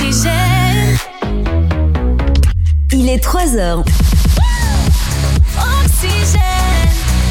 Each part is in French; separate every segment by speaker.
Speaker 1: Oxygène.
Speaker 2: Il est 3h.
Speaker 1: Oxygène.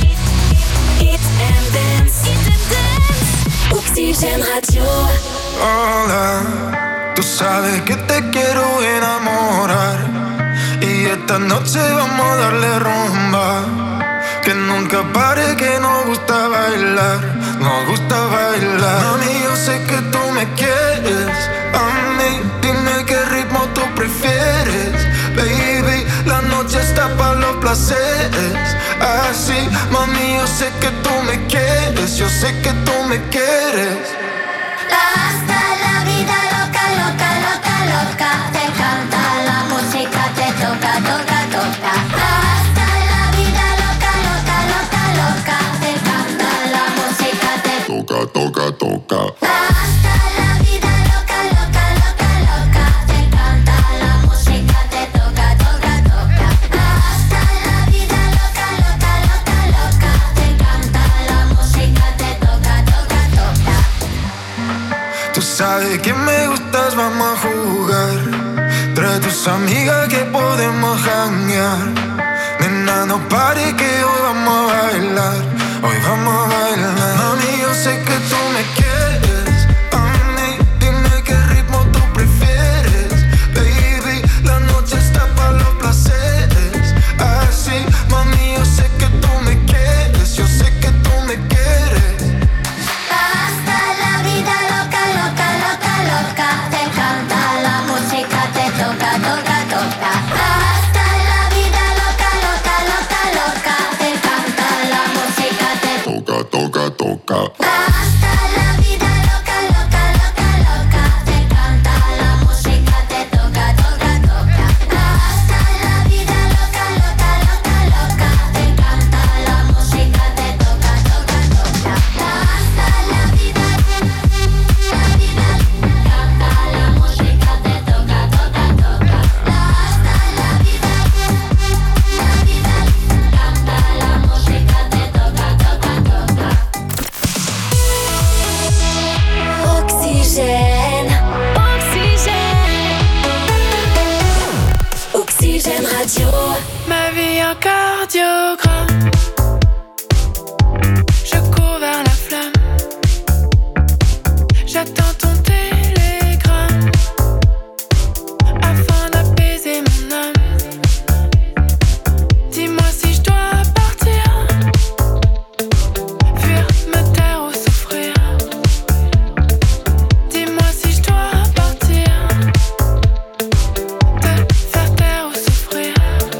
Speaker 1: Eat and dance. Eat and dance. Oxygène Radio.
Speaker 3: Hola, tú sabes que te quiero enamorar y esta noche vamos a darle rumba. Que nunca pare, que nos gusta bailar, nos gusta bailar. Mami, yo sé que tú me quieres, a mí, dime qué ritmo tú prefieres. Baby, la noche está para los placeres. Así, mami, yo sé que tú me quieres, yo sé que tú me quieres.
Speaker 4: Hasta la vida loca, loca, loca, loca. Te encanta la música, te toca, toca, toca. Hasta la vida loca, loca, loca, loca. Te encanta la música, te
Speaker 3: toca, toca, toca.
Speaker 4: Hasta la vida loca, loca, loca, loca. Te encanta la música, te toca, toca, toca. Hasta la vida loca, loca, loca, loca. Te encanta la música, te toca, toca, toca.
Speaker 3: Tú sabes que me gustas, vamos a jugar. Trae tus amigas que podemos janguear. Nena, no pare que hoy vamos a bailar. Hoy vamos a bailar. Mami, yo sé que tú me quieres. A mí, dime qué ritmo tú prefieres. Baby, la noche está para los placeres. Así, mami, yo sé que tú me quieres. Yo sé que tú me quieres.
Speaker 4: Hasta la vida loca, loca, loca, loca. Te encanta la música, te toca, toca, toca. Hasta la vida loca, loca, loca, loca. Te encanta la música, te
Speaker 3: toca, toca, toca.
Speaker 4: Hasta la vida loca, loca, loca, loca. Te encanta la música, te toca, toca, toca. Hasta la vida loca, loca, loca, loca. Te encanta la música, te toca, toca, toca. Hasta la vida, la vida, canta la música, te toca, toca, toca. Hasta la vida, canta la música, te toca, toca, toca.
Speaker 1: Oxygène. Oxygène. Oxygène Radio.
Speaker 5: Ma vie un cardiogramme. Je cours vers la flamme. J'attends ton télégramme afin d'apaiser mon âme. Dis-moi si je dois partir, fuir, me taire ou souffrir. Dis-moi si je dois partir, te faire taire ou souffrir.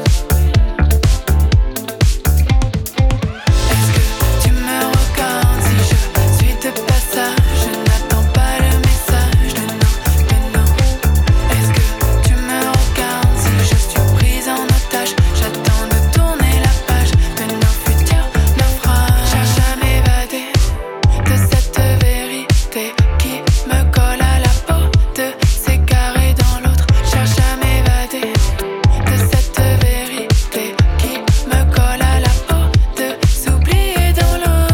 Speaker 5: Est-ce que tu me regardes si je suis de passage? Je n'attends pas le message de non, de non. Est-ce que tu me regardes si je suis prise en otage? J'attends de tourner la page de nos futurs naufrages. Cherche à m'évader de cette vérité qui me colle à la peau, de s'égarer dans l'autre. Cherche à m'évader de cette vérité qui me colle à la peau, de s'oublier dans l'eau,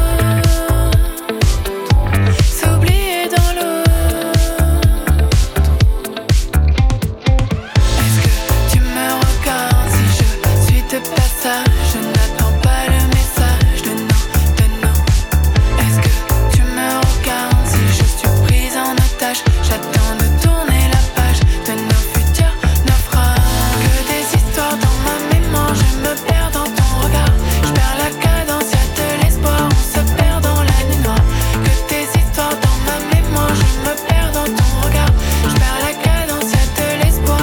Speaker 5: s'oublier dans l'eau. Est-ce que tu me regardes si je suis de passage? Je n'attends pas le message de non, de non. Est-ce que tu me regardes si je suis prise en otage? J'attends de tourner la page de nos futurs naufrages. Que des histoires dans ma mémoire, je me perds dans ton regard. Je perds la cadence, y'a de l'espoir, on se perd dans la nuit noire. Que des histoires dans ma mémoire, je me perds dans ton regard. Je perds la cadence, y'a de l'espoir.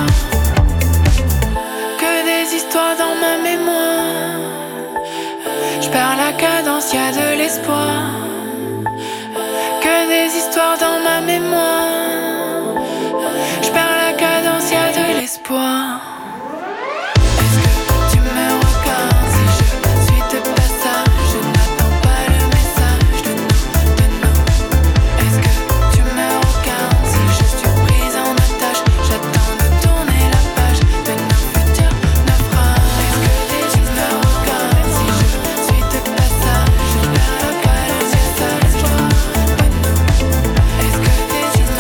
Speaker 5: Que des histoires dans ma mémoire. Je perds la cadence, y'a de l'espoir. Que des histoires dans ma mémoire. Je perds la cadence, y'a de l'espoir. Est-ce que tu me regardes si je suis de passage? Je n'attends pas le message de non, de non. Est-ce que tu me regardes si je suis prise en otage? J'attends de tourner la page de nos futurs naufrages. Est-ce que tu me regardes si je suis de passage? Je perds la cadence, y'a de l'espoir. Est-ce que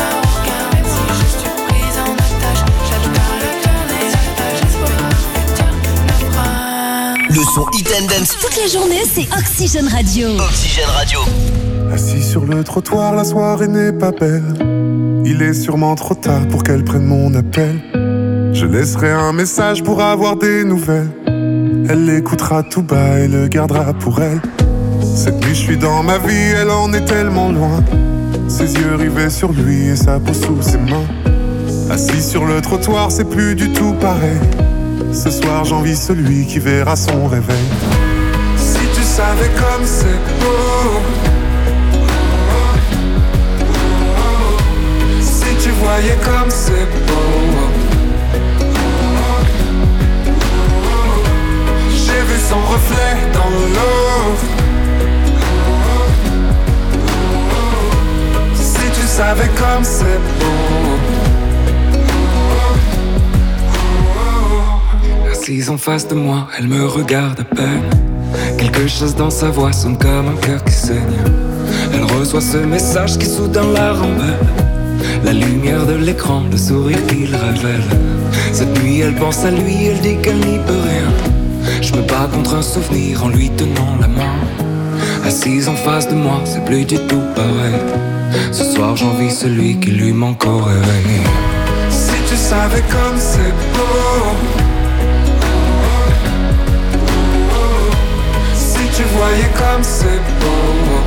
Speaker 1: t'écoutes toute la journée, c'est Oxygène Radio.
Speaker 2: Oxygène Radio.
Speaker 6: Assis sur le trottoir, la soirée n'est pas belle. Il est sûrement trop tard pour qu'elle prenne mon appel. Je laisserai un message pour avoir des nouvelles. Elle l'écoutera tout bas et le gardera pour elle. Cette nuit je suis dans ma vie, elle en est tellement loin. Ses yeux rivés sur lui et sa peau sous ses mains. Assis sur le trottoir, c'est plus du tout pareil. Ce soir j'envie celui qui verra son réveil. Si tu savais comme c'est beau, si tu voyais comme c'est beau. J'ai vu son reflet dans l'eau. Si tu savais comme c'est beau.
Speaker 7: Assise en face de moi, elle me regarde à peine. Quelque chose dans sa voix sonne comme un cœur qui saigne. Elle reçoit ce message qui soudain la rembelle. La lumière de l'écran, le sourire qu'il révèle. Cette nuit elle pense à lui, elle dit qu'elle n'y peut rien. Je me bats contre un souvenir en lui tenant la main. Assise en face de moi, c'est plus du tout pareil. Ce soir j'envie celui qui lui manque au réveil.
Speaker 6: Si tu savais comme c'est beau. Si tu voyais comme c'est beau.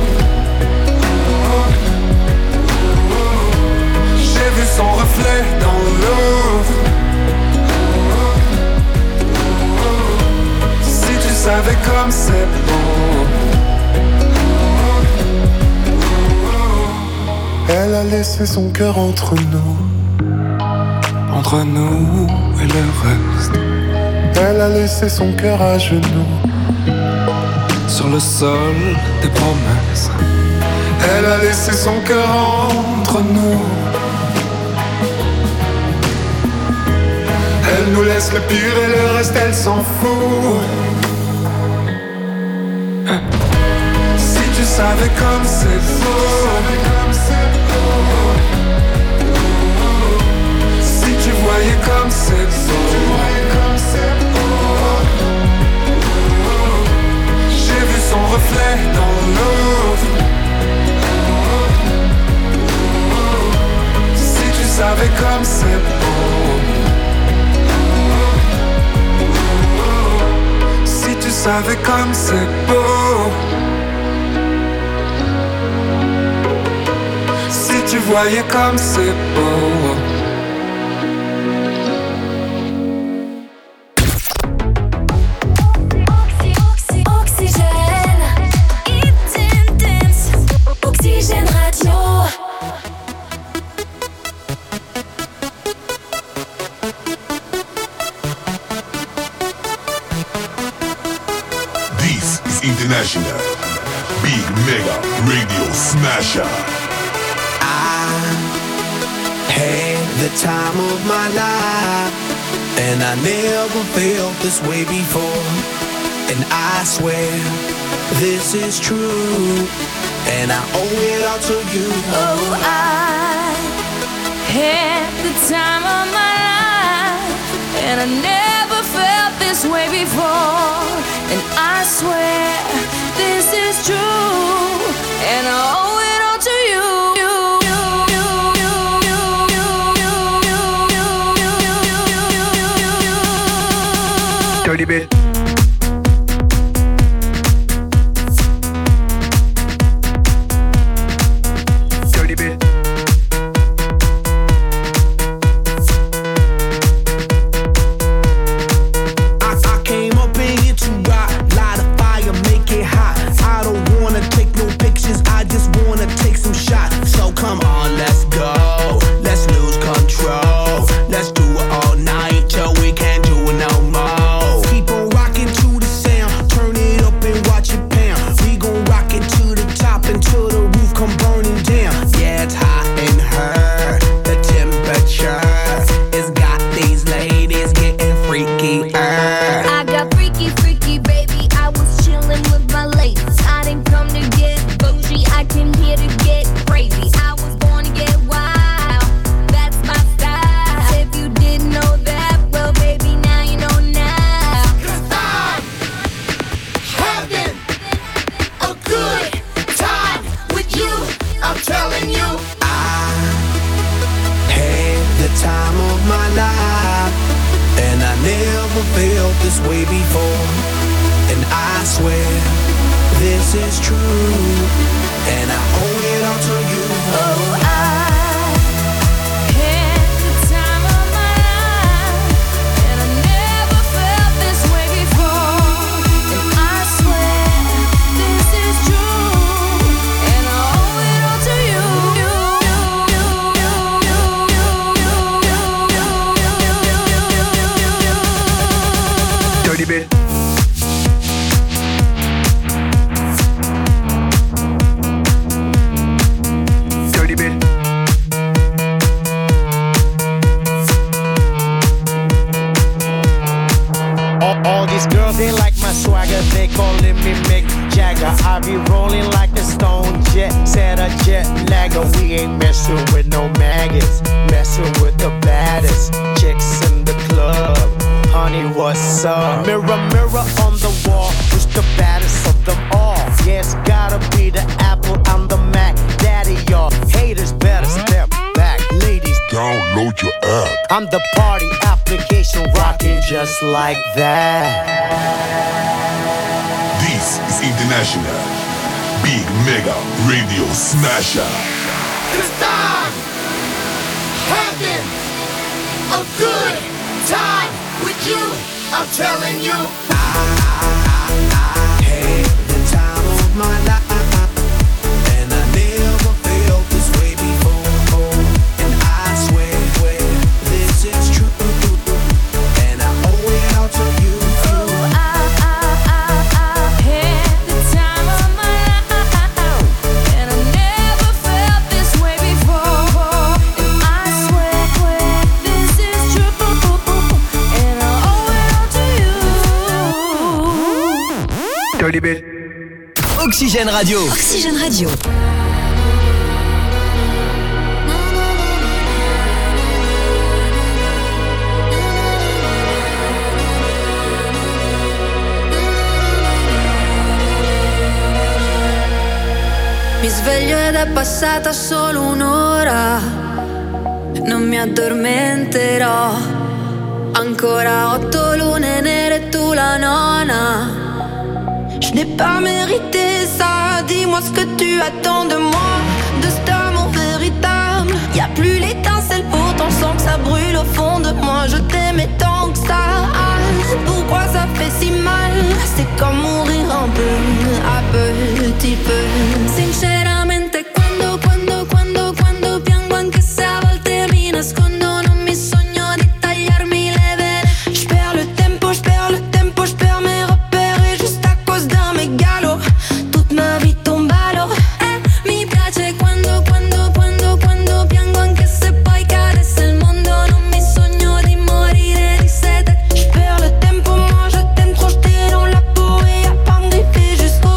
Speaker 6: J'ai vu son reflet dans l'eau. Si tu savais comme c'est beau. Elle a laissé son cœur entre nous.
Speaker 7: Entre nous et le reste.
Speaker 6: Elle a laissé son cœur à genoux.
Speaker 7: Sur le sol des promesses.
Speaker 6: Elle a laissé son cœur entre nous. Elle nous laisse le pire et le reste elle s'en fout. Si tu savais comme c'est beau. Si tu voyais comme c'est beau. J'ai vu son reflet dans l'eau. Si tu savais comme c'est beau. Si tu savais comme c'est beau. Si tu voyais comme c'est beau.
Speaker 1: Oxygène Radio.
Speaker 8: This is International Big Mega Radio Smasher.
Speaker 9: Had the time of my life, and I never felt this way before. And I swear this is true, and I owe it all to you.
Speaker 5: Oh, I had the time of my life, and I never felt this way before. And I swear this is true, and I owe it all to you.
Speaker 9: Dirty bit. Dirty bit. I came up in here to rock, light a fire, make it hot. I don't wanna take no pictures, I just wanna take some shots. So come on, let's go, let's lose control. Let's do it all night till we can't do it no more. Keep on never felt this way before. And I swear this is true, and I owe it all to you.
Speaker 5: Oh, I had the time of my life, and I never felt this way before. And I swear this is true, and I owe it all to you.
Speaker 9: Dirty bit.
Speaker 2: All these girls, they like my swagger. They calling me Mick Jagger. I be rolling like a stone jet, set a jet lagger. We ain't messing with no maggots, messing with the baddest chicks in the club. Honey, what's up? Mirror, mirror on the wall, who's the baddest of them all? Yeah, it's gotta be the Apple, I'm the Mac. Daddy, y'all haters better step back. Ladies,
Speaker 8: Download your app.
Speaker 2: I'm the party application rocking just like that.
Speaker 8: This is International Big Mega Radio Smasher.
Speaker 9: Cause I'm having a good time with you. I'm telling you, I had the time of my life, and I never felt this way before. And I swear this is true, and I owe it all to you.
Speaker 5: Oh, I had the time of my life, and I never felt this way before. And I swear this is true, and I owe it all to you.
Speaker 9: Dirty bit.
Speaker 1: Oxygène Radio. Oxygène Radio.
Speaker 10: Mi sveglio ed è passata solo un'ora, non mi addormenterò. Ancora 8 lune nere e tu la nona.
Speaker 5: Je n'ai pas mérité ça, dis-moi ce que tu attends de moi, de cet amour véritable. Y a plus l'étincelle, pourtant je sens que ça brûle au fond de moi. Je t'aimais tant que ça, pourquoi ça fait si mal? C'est comme mourir un peu, à petit peu.
Speaker 10: Sinceramente quando piango, anche se a volte mi nascondo, non mi sogno di tagliarmi le vene.
Speaker 5: Je perds le tempo, je perds mes repères, et juste à cause d'un mégalo, toute ma vie tombe à l'eau.
Speaker 10: Mi piace quando piango, anche se poi cadesse il mondo, non mi sogno di morire di sete.
Speaker 5: Je perds le tempo, moi je t'aime trop, je t'ai dans la peau, et y'a pas de griffé jusqu'au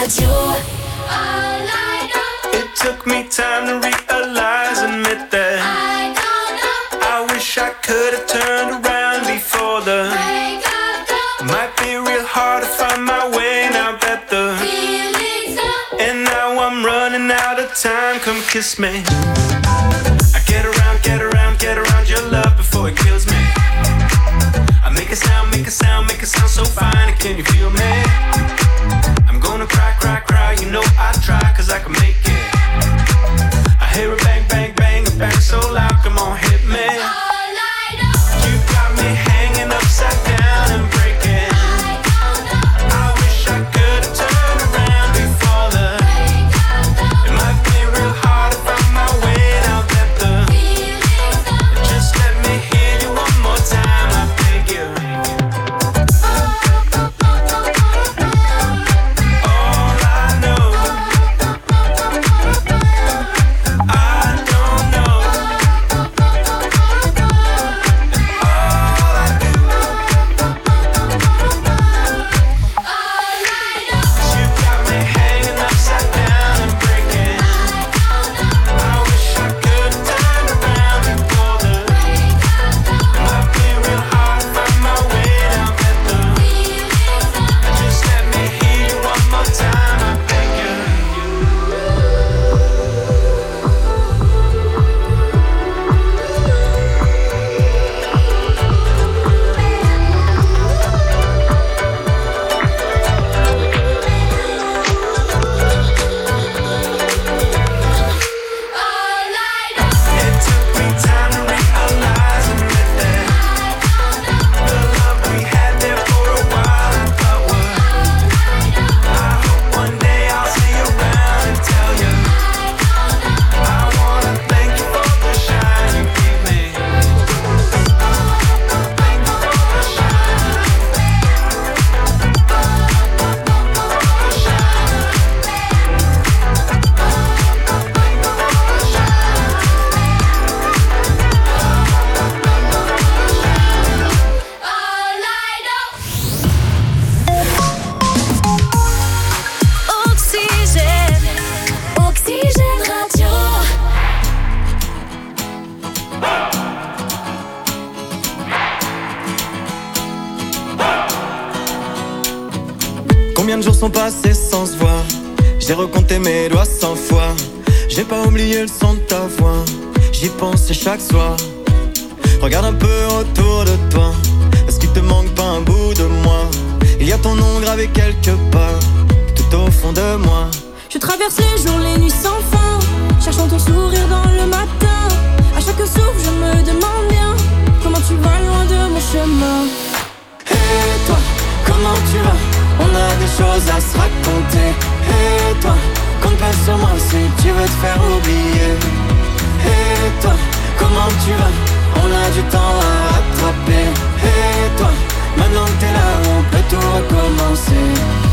Speaker 10: Radio.
Speaker 11: It took me time to realize, admit that I wish I could have turned around before the might be real hard to find my way now that the and now I'm running out of time. Come kiss me. I get around your love before it kills me. I make a sound so fine. Can you feel me? I'm gonna cry, you know I try, cause I can make it. I hear a bang, bang, bang, a bang so loud, come on, hit me. You got me hanging upside down and breaking. I wish I could have turned around before the it might be real hard to find my way out that the just let me hear you one more time, I beg you.
Speaker 12: Combien de jours sont passés sans se voir? J'ai recompté mes doigts 100 fois. J'ai pas oublié le son de ta voix. J'y pense chaque soir. Regarde un peu autour de toi. Est-ce qu'il te manque pas un bout de moi? Il y a ton nom gravé quelque part, tout au fond de moi.
Speaker 13: Je traverse les jours, les nuits sans fin, cherchant ton sourire dans le matin. À chaque souffle je me demande bien comment tu vas loin de mon chemin.
Speaker 12: Et toi, comment tu vas? On a des choses à se raconter. Et toi, compte pas sur moi si tu veux te faire oublier. Et toi, comment tu vas? On a du temps à rattraper. Et toi, maintenant que t'es là, on peut tout recommencer.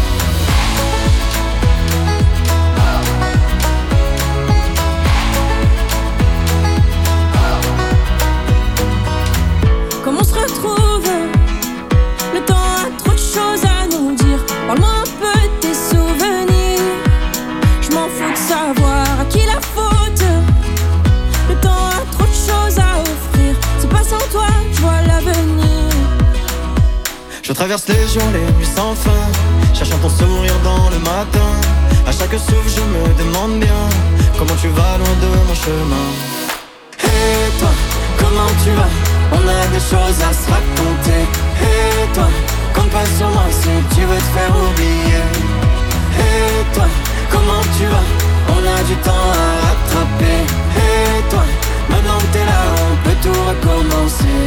Speaker 13: Comment on se retrouve? Le temps a trop de choses à nous dire. Parle-moi un peu de tes souvenirs. Je m'en fous de savoir à qui la faute. Le temps a trop de choses à offrir. C'est pas sans toi, je vois l'avenir.
Speaker 12: Je traverse les jours, les nuits sans fin, cherchant ton sourire dans le matin. À chaque souffle je me demande bien comment tu vas loin de mon chemin. Et toi, comment tu vas? On a des choses à se raconter. Et toi, compte pas sur moi si tu veux te faire oublier. Et toi, comment tu vas? On a du temps à rattraper. Et toi, maintenant que t'es là, on peut tout recommencer.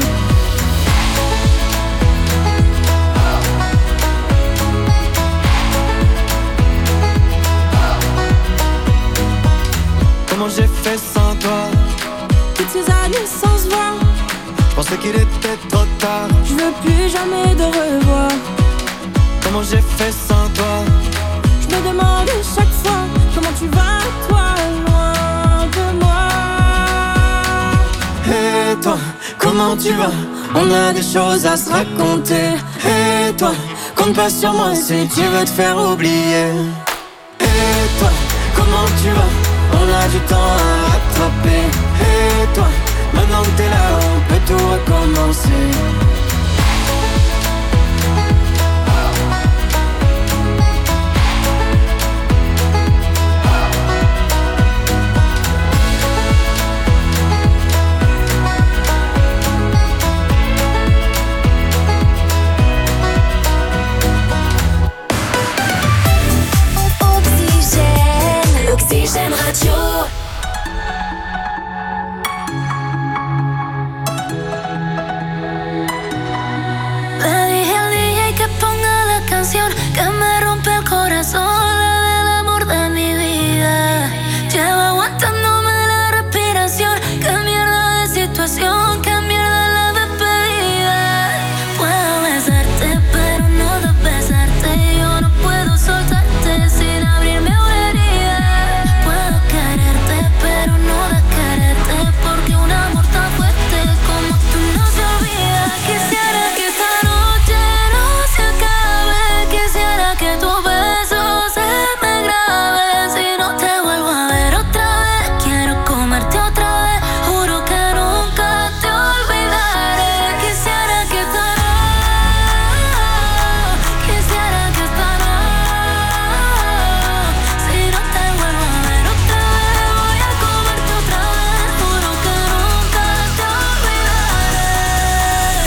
Speaker 12: Comment j'ai fait sans toi?
Speaker 13: Toutes ces années sans se voir,
Speaker 12: je pensais qu'il était trop tard.
Speaker 13: je veux plus jamais de revoir.
Speaker 12: Comment j'ai fait sans toi?
Speaker 13: Je me demande chaque fois comment tu vas, toi, loin de moi.
Speaker 12: Et toi, comment tu vas? On a des choses à se raconter. Et toi, compte pas sur moi si tu veux te faire oublier. Et toi, comment tu vas? On a du temps à rattraper. Et toi, maintenant que t'es là, on peut tout recommencer.
Speaker 4: Oxygène Radio.
Speaker 10: Le dije al DJ que ponga la canción que me rompe el corazón, la del amor de mi vida. Llevo aguantándome la respiración. Qué mierda de situación, qué mierda la despedida. Puedo besarte, pero no de besarte. Yo no puedo soltarte sin abrirme una herida. Puedo quererte, pero no de quererte, porque un amor tan fuerte como tú no se olvida. Quisiera que esta noche no se acabe. Quisiera que tu beso se me grabe. Si no te vuelvo a ver otra vez, quiero comerte otra vez. Juro que nunca te olvidaré. Quisiera que esta noche, quisiera que esta noche, si no te vuelvo a ver otra vez, voy a comerte otra vez. Juro que nunca te olvidaré.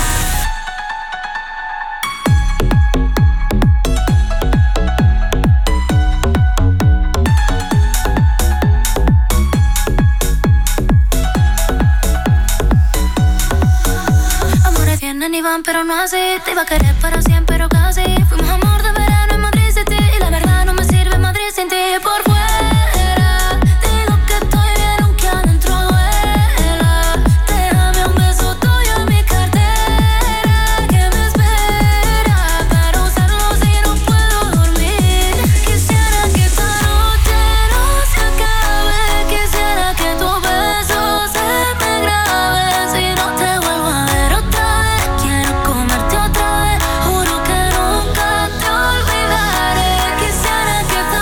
Speaker 10: Amores vienen y van, pero no así. Te iba a querer para siempre, pero casi. Fuimos amor de verano en Madrid City, y la verdad no me sirve Madrid sin ti. Por fuera digo que estoy bien, aunque adentro duela. Déjame un beso tuyo en mi cartera que me espera para usarlo si no puedo dormir. Quisiera que esta noche no se acabe. Quisiera que tu beso se me grabe. Si no te vuelvo a ver otra vez, quiero comerte otra vez. Juro que nunca te olvidaré. Quisiera que esta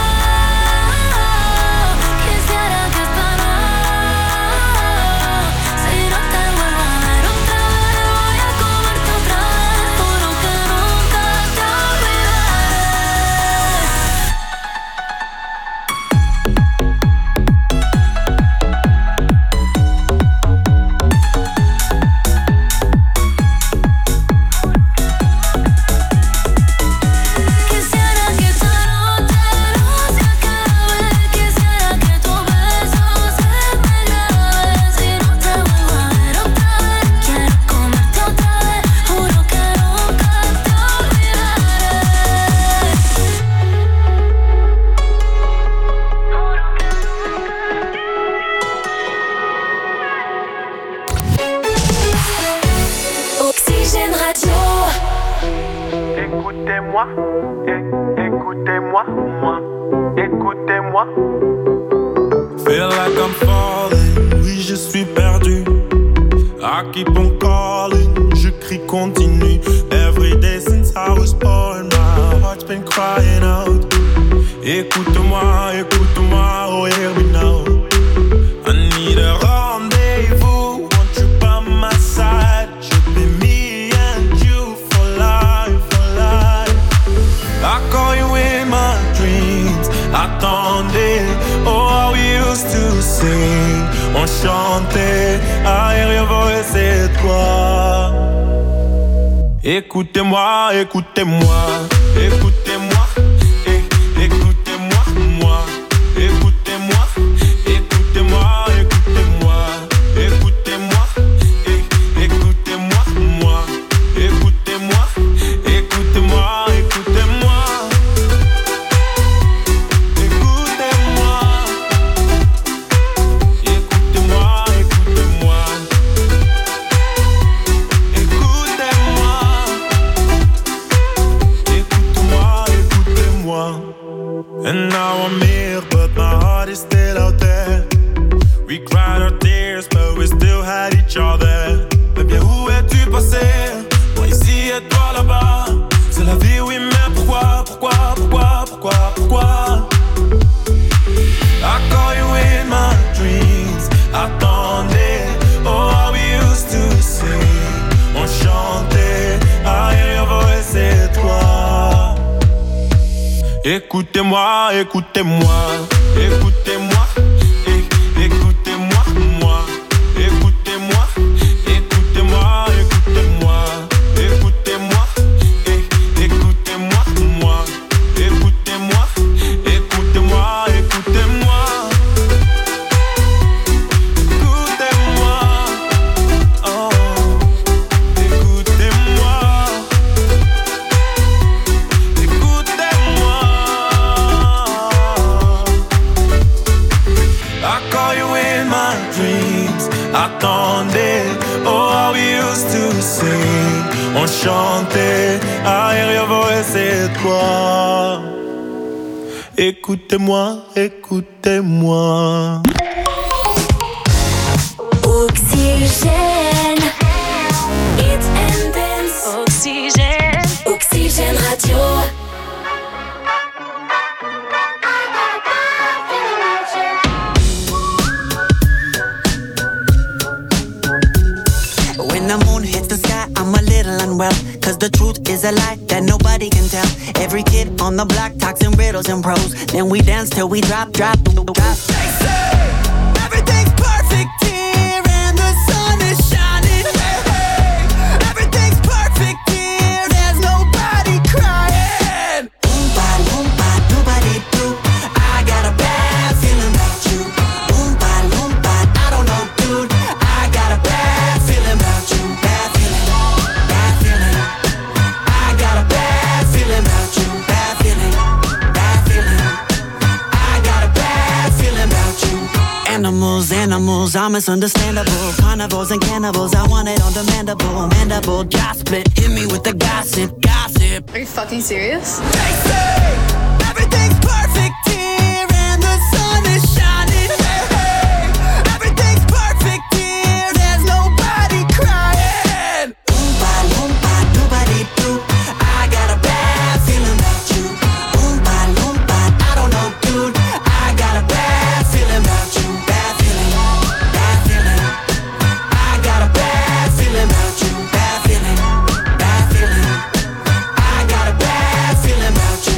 Speaker 10: noche, quisiera que esta noche, si no te vuelvo a ver otra vez, voy a comerte otra vez. Juro que nunca te Quisiera que esta noche no se acabe. Quisiera que tu beso se me grabe. Si no te vuelvo a ver otra vez, quiero comerte otra vez. Juro que nunca te olvidaré.
Speaker 4: Oxygène Radio.
Speaker 11: Écoutez-moi, écoutez-moi, moi, écoutez-moi.
Speaker 14: Feel like I'm falling, oui je suis perdu. I keep on calling, je crie continue. Every day since I was born, my heart's been crying out. Écoute-moi, écoute-moi, oh hear me now. I need a rendezvous, want you by my side. Should be me and you for life, for life. I call you in my dreams, attendez. Oh, how we used to sing, on chantait. I hear your voice, c'est toi. Écoutez-moi, écoutez-moi, écoutez-moi, écoutez-moi, moi. Écoutez-moi, écoutez-moi, écoutez-moi, écoutez-moi, écoutez-moi, moi. Écoutez-moi, écoutez-moi, écoutez-moi. Écoutez-moi, écoutez-moi, écoutez-moi. Écoutez-moi, écoute-moi, écoutez-moi. And now I'm here, but my heart is still out there. We cried our tears, but we still had each other. Mais bien où es-tu passé? Moi ici et toi là-bas. C'est la vie, oui, mais pourquoi? Écoutez-moi, écoutez-moi, écoutez-moi, écoutez-moi, moi. Écoutez-moi, écoutez-moi, écoutez-moi, écoutez-moi, écoutez-moi, moi. Écoutez-moi, écoutez-moi, écoutez-moi. Écoutez-moi, oh, écoutez-moi. Écoutez-moi. I call you in my dreams. Attendez, oh how we used to sing. On chantait, aérien voix c'est toi. Écoutez-moi, écoutez-moi.
Speaker 4: Oxygène, Hit and Dance. Oxygène, Oxygène Radio.
Speaker 15: When the moon hits the sky, I'm a little unwell. Cause the truth is a lie that nobody can tell. Every kid on the block talks in riddles and prose. Then we dance till we drop. They say everything's perfect here and the sun is shining. Hey, hey. Everything's perfect here, there's nobody crying. Oompa, loompa, doobity doo. I got a bad feeling about you. Oompa, loompa, I don't know, dude. I got a bad feeling about you. Bad feeling, bad feeling. I got a bad feeling about you. Bad feeling, bad feeling. I got a bad feeling about you. Animals are misunderstandable. Carnivores and cannibals, I want it on demandable. Mandible, jaw split, hit me with the gossip.
Speaker 16: Are you fucking serious?
Speaker 15: They say everything's perfect here and the sun is shining. Hey, hey. Everything's perfect here, there's nobody crying. Oompa, loompa, doobity doo. I got a bad feeling about you. Oompa, loompa, I don't know, dude. I got a bad feeling about you. Bad feeling, bad feeling. I got a bad feeling about you. Bad feeling, bad feeling. I got a bad feeling about you.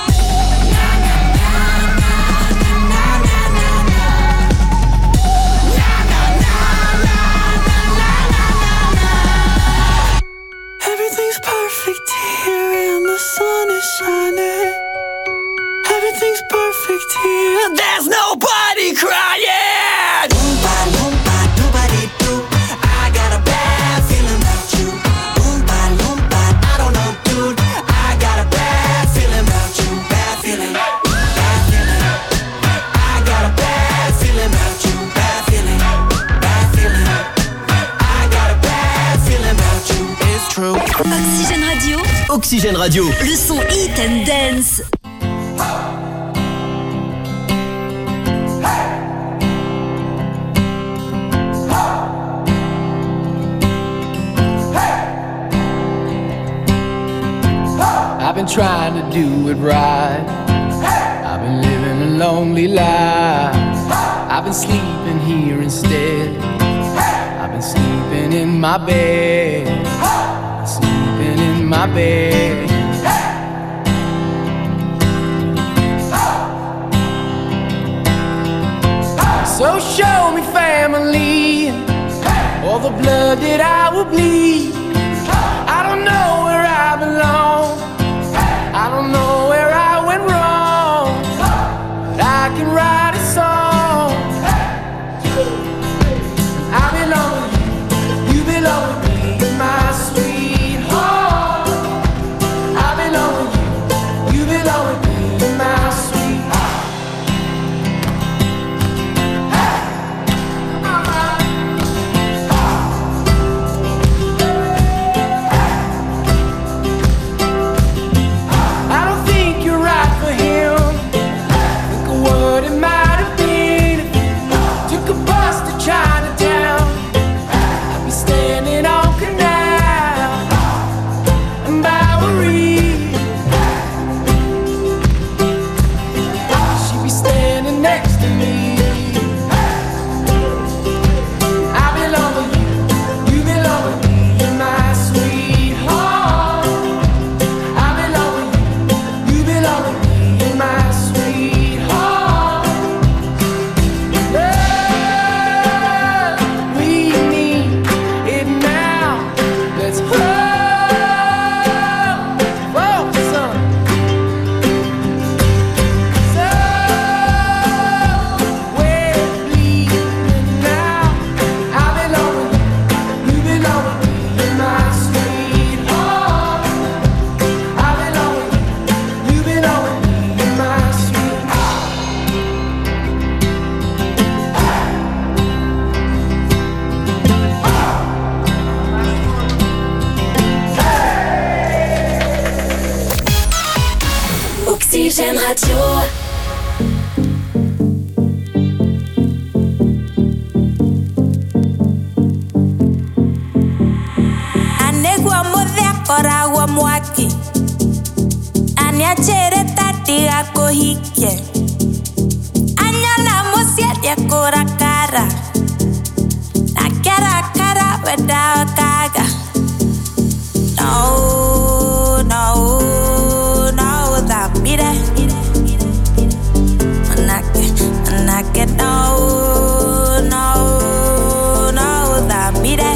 Speaker 15: Everything's perfect here and the sun is shining. Everything's perfect here, there's nobody crying. Oompa, loompa, doobity doo. I got a bad feeling about you. Oompa, loompa, I don't know, dude. I got a bad feeling about you. Bad feeling, bad feeling. I got a bad feeling about you. Bad feeling, bad feeling. I got a bad feeling about you. It's true.
Speaker 1: Oxygène Radio. Oxygène Radio.
Speaker 10: Le son Hit and Dance.
Speaker 17: I've been trying to do it right. I've been living a lonely life. I've been sleeping here instead. I've been sleeping in my bed. Sleeping in my bed. So show me family, all the blood that I will bleed. I don't know where I belong. I don't know where I went wrong, but I can write a song. I belong with you, you belong with me, my sweetheart. I belong with you, you belong with me, my sweetheart.
Speaker 4: Radio.
Speaker 18: Anegua modea koragua mwaki. Aniachere tati ako hike. Anyana mosia kora cara. Na cara without kaga. No, that beat it. Manake, no, that beat it.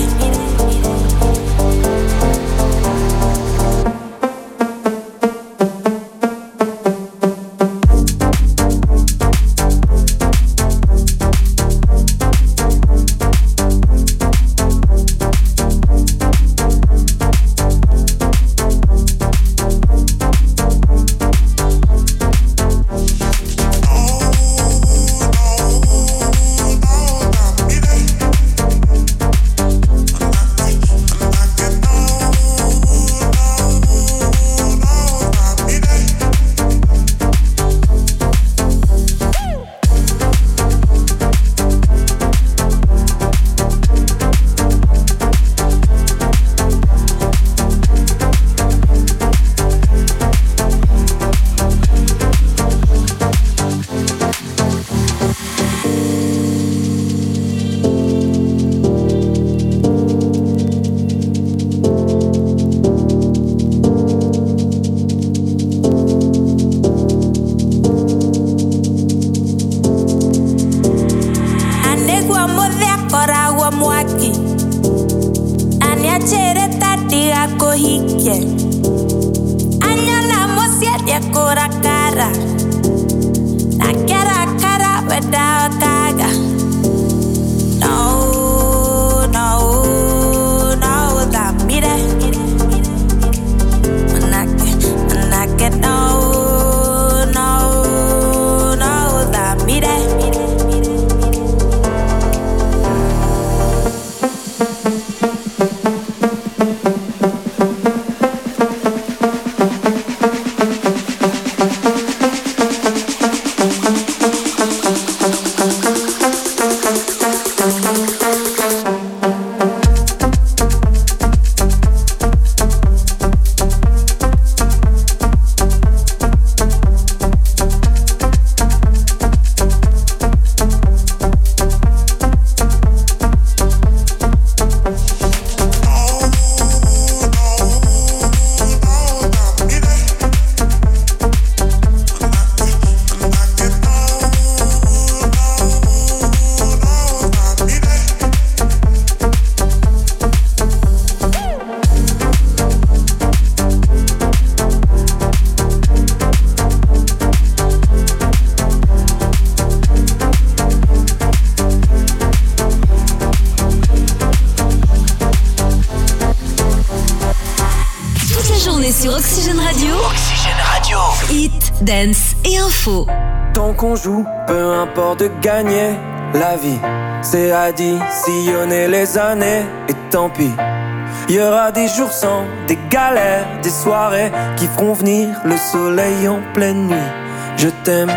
Speaker 1: Dance et info.
Speaker 19: Tant qu'on joue, peu importe de gagner la vie, c'est additionner les années et tant pis. Il y aura des jours sans, des galères, des soirées qui feront venir le soleil en pleine nuit. Je t'aime,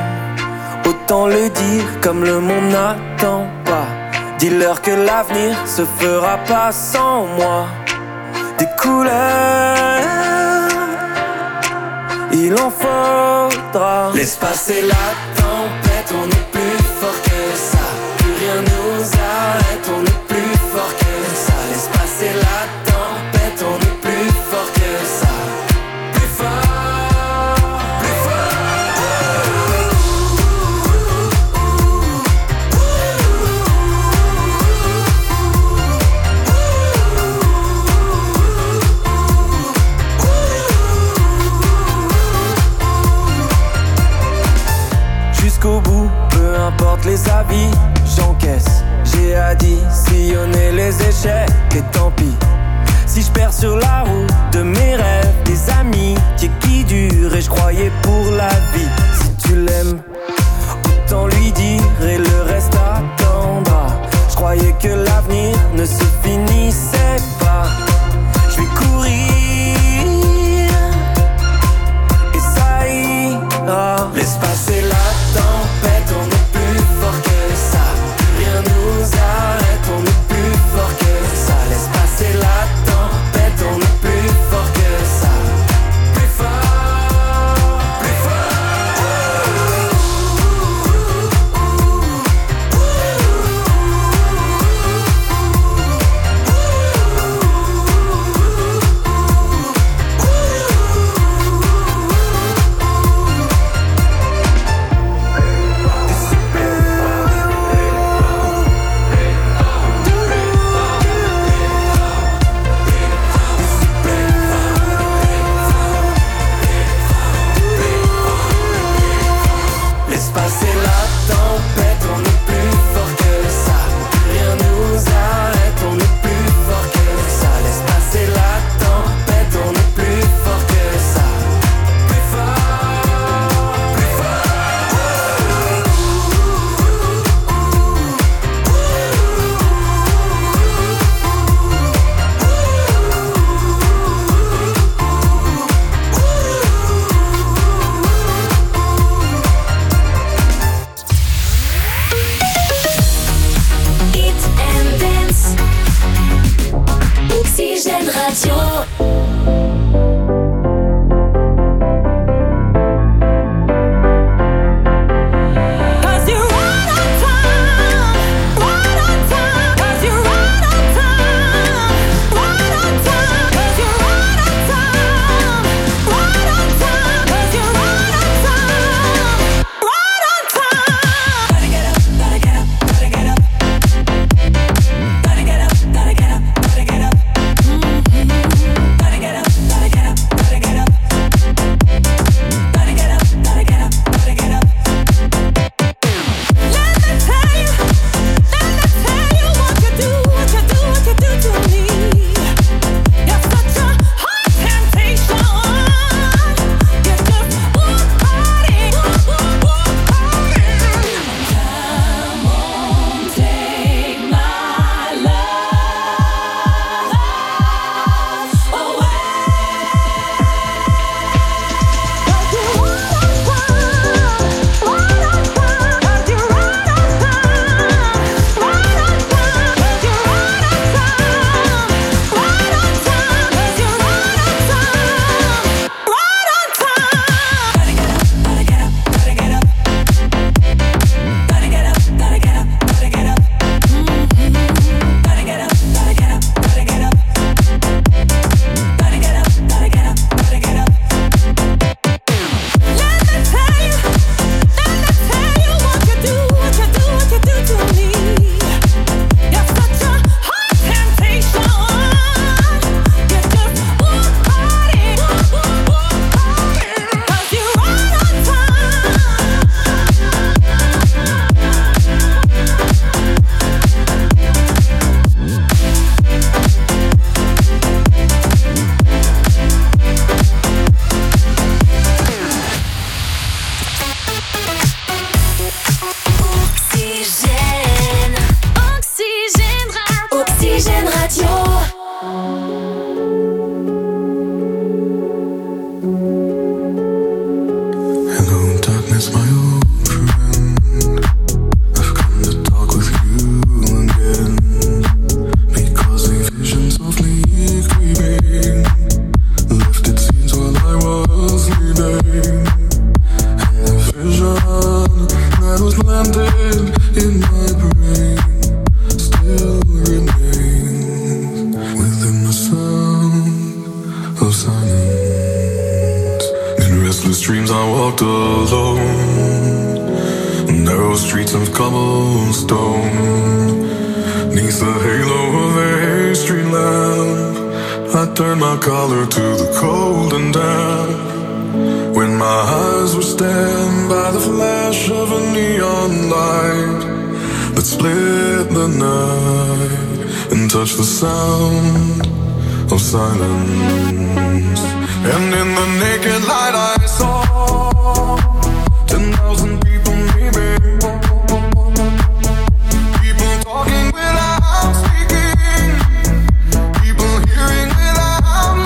Speaker 19: autant le dire comme le monde n'attend pas. Dis-leur que l'avenir se fera pas sans moi. Des couleurs, il en faudra.
Speaker 7: Laisse passer la tempête, on est plus fort que ça. Plus rien nous arrête, on est plus fort que ça. Laisse passer la tempête, on est plus fort que ça. Plus fort, plus
Speaker 19: Jusqu'au bout, peu importe les avis, j'encaisse. J'ai additionné les échecs et tant pis. Si je perds sur la route de mes rêves, des amis qui durent et je croyais pour la vie. Si tu l'aimes, autant lui dire et le reste attendra. Je croyais que l'avenir ne se finissait pas. Je vais courir et ça ira. passer la tempête, on est plus fort que ça. Rien nous arrête, on est plus fort que ça. Laisse passer la tempête, on est plus fort que ça. Plus fort, plus fort. Passer la tempête, on est plus fort que ça. Rien nous arrête, on est plus fort que ça. Laisse passer la tempête, on est plus fort que ça. Plus fort, plus
Speaker 4: Oxygène Radio.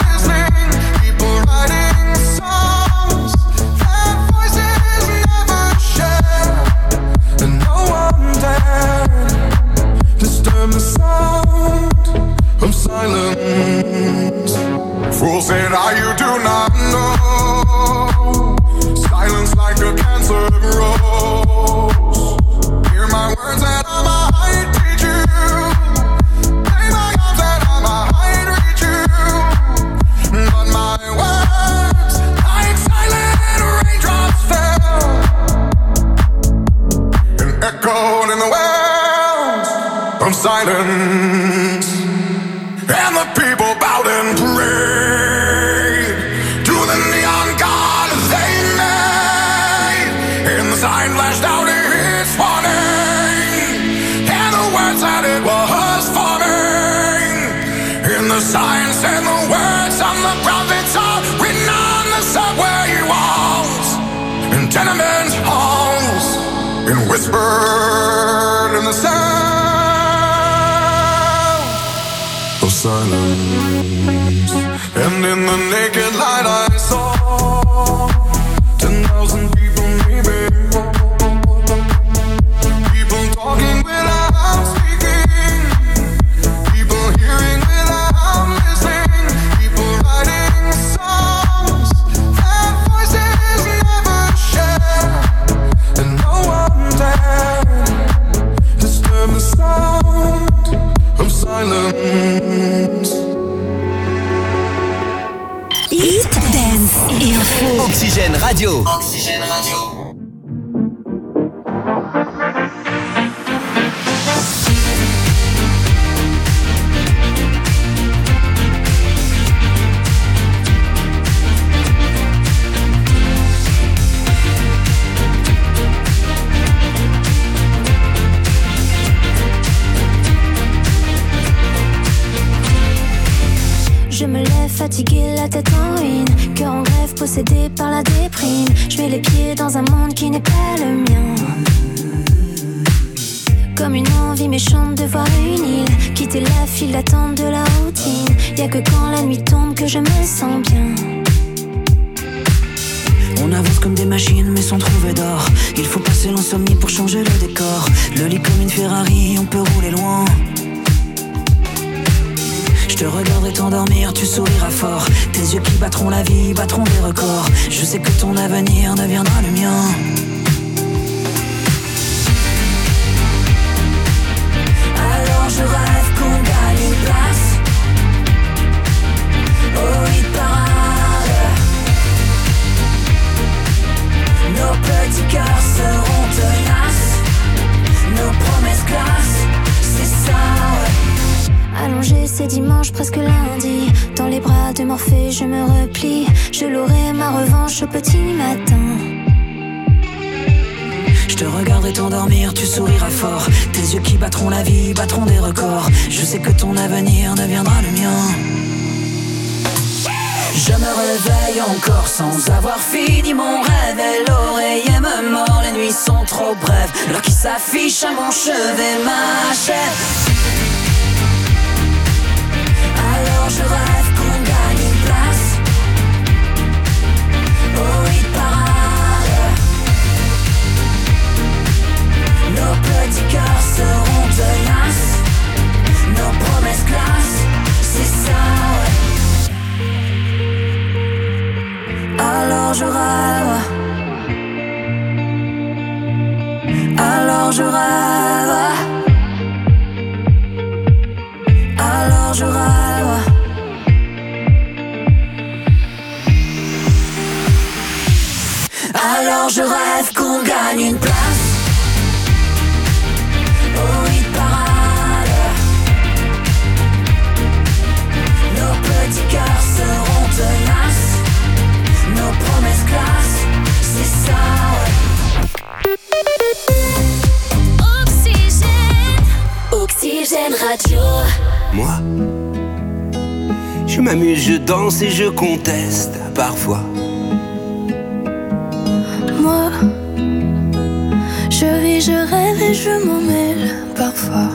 Speaker 3: Voices never close. Hear my words that I might teach you. Lay my arms that I might reach you. But my words, like silent raindrops, fell and echoed in the wells of silence. And the people bowed and prayed to the neon god they made. And the sign flashed out its warning, and the words that it was forming. And the sign said the words on the prophets are written on the subway walls, in tenement halls, and whispered in the sound of silence. And in the naked light I saw 10,000 people maybe. People talking without speaking. People hearing without listening. People writing songs that voices never share. And no one dared disturb the sound of silence.
Speaker 1: Hit, dance et info. Oxygène Radio.
Speaker 20: Oxygène Radio.
Speaker 13: Je me lève fatiguée, la tête en ruine, cœur en grève, possédé par la déprime. Je mets les pieds dans un monde qui n'est pas le mien. Comme une envie méchante de voir une île, quitter la file d'attente de la routine. Y'a que quand la nuit tombe que je me sens bien.
Speaker 15: On avance comme des machines mais sans trouver d'or. Il faut passer l'insomnie pour changer le décor. Le lit comme une Ferrari, on peut rouler loin. Je te regarderai t'endormir, tu souriras fort. Tes yeux qui battront la vie, battront des records. Je sais que ton avenir deviendra le mien. Alors je rêve qu'on gagne une place au hit parade. Nos petits cœurs seront tenaces. Nos promesses classent, c'est ça, ouais.
Speaker 13: Allongé, c'est dimanche, presque lundi. Dans les bras de Morphée, je me replie. Je l'aurai ma revanche au petit matin.
Speaker 15: Je te regarderai t'endormir, tu souriras fort. Tes yeux qui battront la vie, battront des records. Je sais que ton avenir deviendra le mien. Je me réveille encore sans avoir fini mon rêve. Et l'oreiller me mord, les nuits sont trop brèves. L'heure qui s'affiche à mon chevet m'achève. Alors je rêve qu'on gagne une place au hit parade. Nos petits cœurs seront tenaces. Nos promesses classent, c'est ça, ouais. Alors je rêve. Alors je rêve. Alors je rêve. Alors je rêve qu'on gagne une place au hit parade. Nos petits cœurs seront tenaces. Nos promesses classent, c'est ça, ouais.
Speaker 13: Oxygène Radio.
Speaker 21: Moi, je m'amuse, je danse et je conteste parfois.
Speaker 13: Moi, je vis, je rêve et je m'en mêle parfois.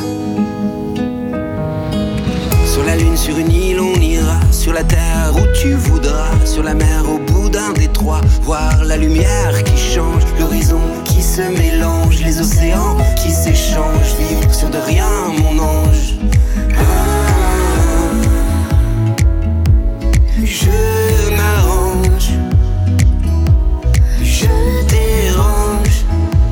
Speaker 21: Sur la lune, sur une île, on ira. Sur la terre où tu voudras. Sur la mer, au bout d'un détroit. Voir la lumière qui change. L'horizon qui se mélange. Les océans qui s'échangent. Vivre sur de rien, mon ange. Je m'arrange. Je dérange.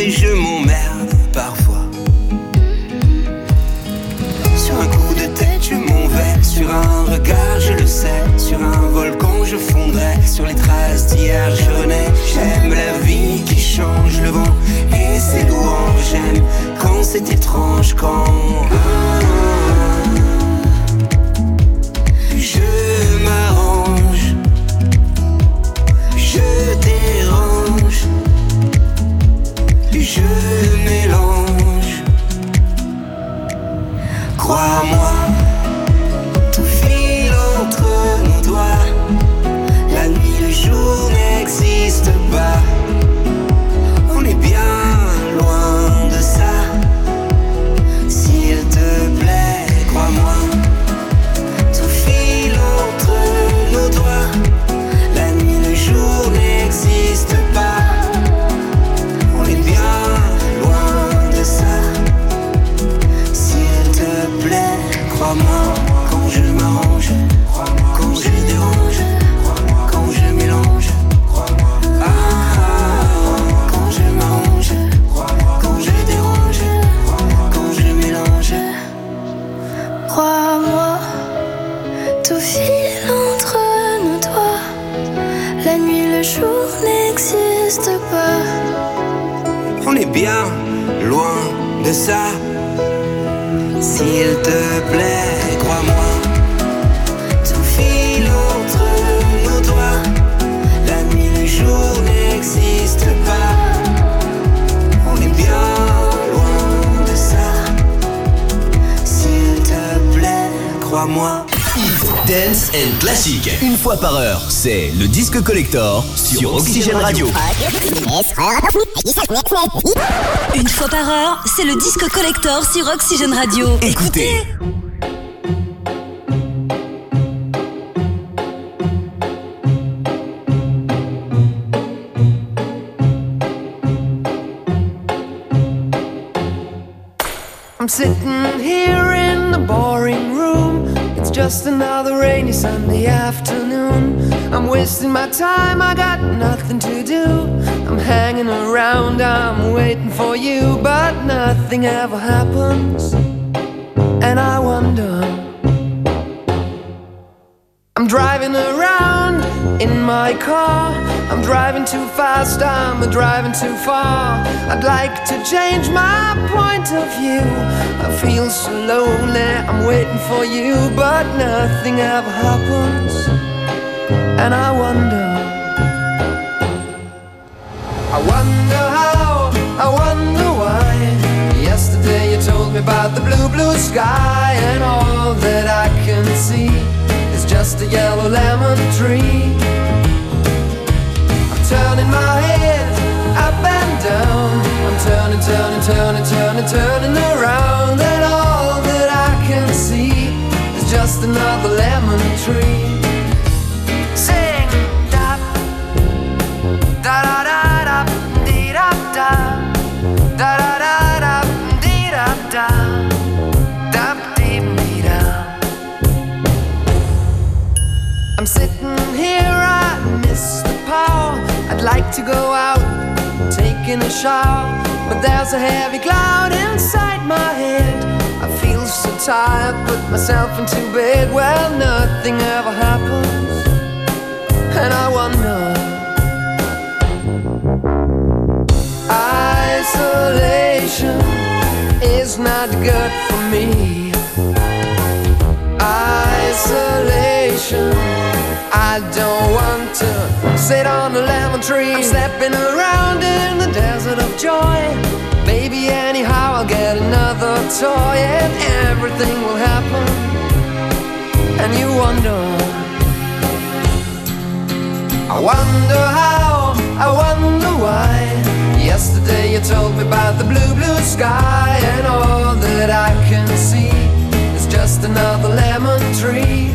Speaker 21: et je m'emmerde parfois. Sur un coup de tête je m'en vais, sur un regard je le sais, sur un volcan je fondrai, sur les traces d'hier je renais. J'aime la vie qui change, le vent et ses louanges. J'aime quand c'est étrange, quand je m'arrange, je dérange, je mélange. Crois-moi, tout file entre nos doigts. La nuit, le jour n'existe pas. On est bien loin de ça. S'il te plaît, crois-moi, tout file entre nos doigts. La nuit, le jour n'existe pas. On est bien loin de ça. S'il te plaît, crois-moi, quand je m'arrange, quand je dérange, quand je mélange. Quand je m'arrange, quand je dérange, quand je mélange.
Speaker 10: Crois-moi, tout file entre nos doigts. La nuit, le jour n'existe pas.
Speaker 21: On est bien loin de ça. S'il te plaît, crois-moi, tout file entre nos doigts. La nuit, le jour n'existe pas. On est bien loin de ça. S'il te plaît, crois-moi.
Speaker 20: Dance and Classique. Une fois par heure, c'est le disque collector sur Oxygène Radio.
Speaker 1: Une fois par heure, c'est le disque collector sur Oxygène Radio.
Speaker 20: Écoutez.
Speaker 22: I'm sitting here in the boring room. It's just another rainy Sunday afternoon. I'm wasting my time, I got nothing to do. I'm hanging around, I'm waiting for you, but nothing ever happens. And I wonder, I'm driving around in my car. I'm driving too fast, I'm driving too far. I'd like to change my point of view. I feel so lonely, I'm waiting for you, but nothing ever happens. And I wonder how, I wonder why. Yesterday you told me about the blue, blue sky, and all that I can see is just a yellow lemon tree. Turning my head up and down. I'm turning, turning, turning, turning, turning around. And all that I can see is just another lemon tree. Sing da da da da da dee da da da da da da dee da da da dee dee da. I'm sitting here, I miss the power. I'd like to go out, taking a shower, but there's a heavy cloud inside my head. I feel so tired, put myself into bed. Well, nothing ever happens, and I wonder. Isolation is not good for me. Isolation, I don't want to sit on a lemon tree. I'm stepping around in the desert of joy. Baby, anyhow, I'll get another toy, and everything will happen. And you wonder, I wonder how, I wonder why. Yesterday you told me about the blue, blue sky, and all that I can see is just another lemon tree.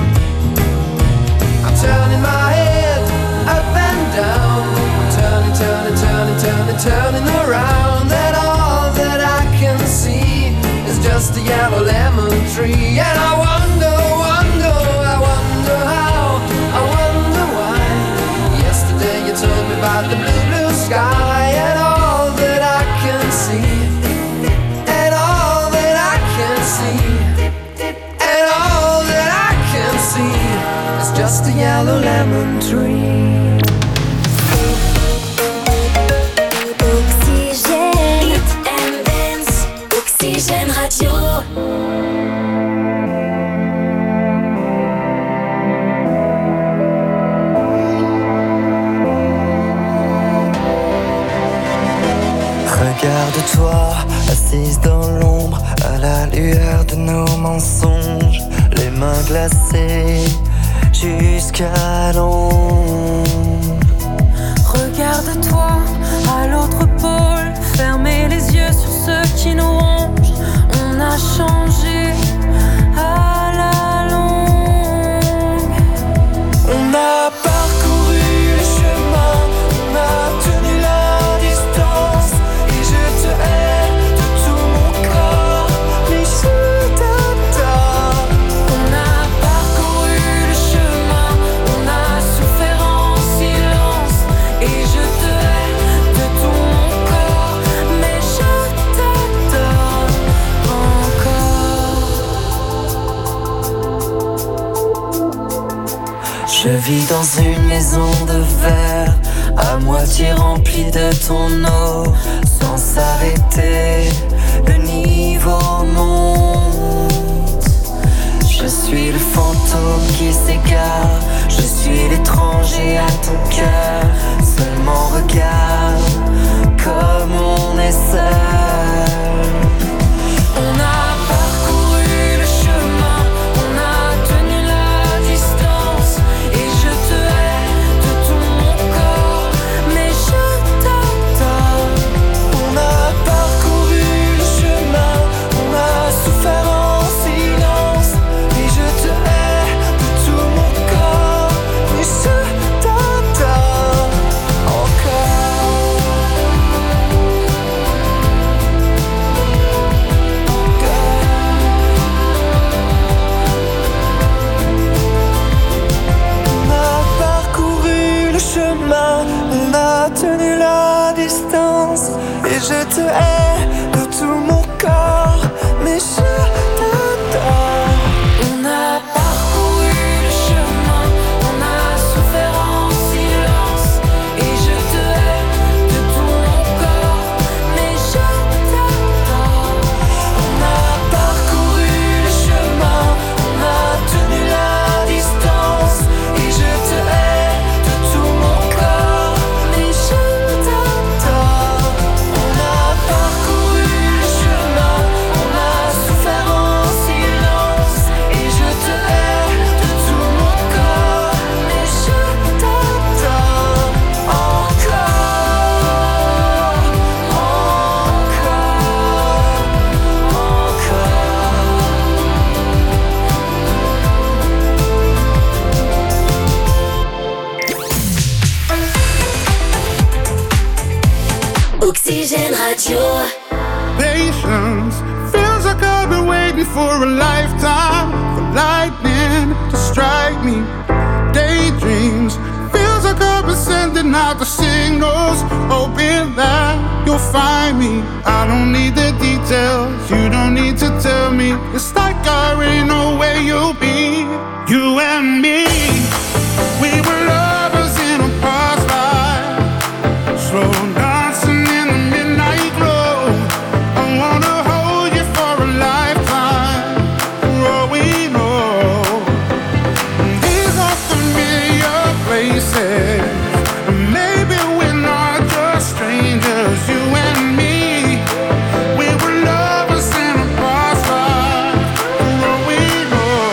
Speaker 22: I'm turning my head up and down. I'm turning, turning, turning, turning, turning around. And all that I can see is just a yellow lemon tree. And I wonder, wonder, I wonder how, I wonder why. Yesterday you told me about the blue, blue sky, and all that I
Speaker 9: Regarde-toi, assise dans l'ombre, à la lueur de nos mensonges, les mains glacées jusqu'à l'ombre.
Speaker 13: Regarde-toi à l'autre pôle, fermez les yeux sur ceux qui nous rongent. On a changé à la longue.
Speaker 9: On a parcouru le chemin, on a tenu la distance. Et je te hais de tout mon corps, mais je t'adore.
Speaker 13: On a parcouru le chemin, on a souffert en silence. Et je te hais de tout mon corps, mais je t'adore encore.
Speaker 9: Je vis dans une maison de verre, à moitié remplie de ton eau. Sans s'arrêter, le niveau monte. Je suis le fantôme qui s'égare, je suis l'étranger à ton cœur. Seulement regarde comme on est seul.
Speaker 13: On a parcouru le chemin, on a tenu la distance. Et je te hais de tout mon corps, mais je t'adore.
Speaker 9: On a parcouru le chemin, on a souffert en silence. Et je te hais de tout mon corps, mais je t'adore encore. On a parcouru le chemin, on a tenu la distance. Et je te hais de tout mon corps, mais je t'adore.
Speaker 13: On a parcouru le chemin, on a souffert en silence. Et je te hais de tout mon corps, mais je t'adore.
Speaker 9: On a parcouru le chemin, on a tenu la distance. Et je te hais de tout mon corps, mais je t'adore. On a parcouru le chemin, on a souffert en silence. Et je te hais de tout mon corps, mais je t'adore encore,
Speaker 1: Oxygène Radio.
Speaker 2: Patience feels like I've been waiting for a lifetime for lightning to strike me. Daydreams feels like I've been sending out the signals, hoping that you'll find me. I don't need the details, you don't need to tell me. It's like I already know where you'll be. You and me, we were lovers in a past life, slow dancing in the midnight glow. I wanna hold you for a lifetime, for all we know. These are familiar places, maybe we're not just strangers. You and me, we were lovers in a past life, for all we know.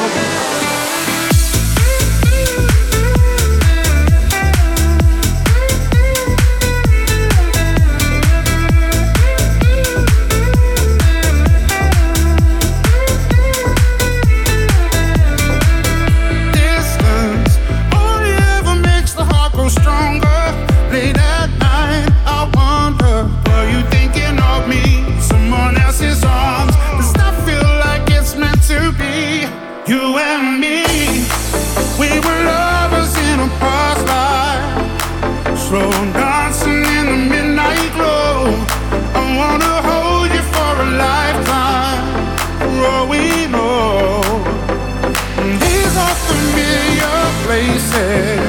Speaker 2: Distance only ever makes the heart grow stronger. Late at night, I wonder, were you thinking of me? Someone else's arms. Does that feel like it's meant to be? You and me, we were lovers in a past life, slow dancing in the midnight glow. I wanna hold you for a lifetime, for all we know. These are familiar places,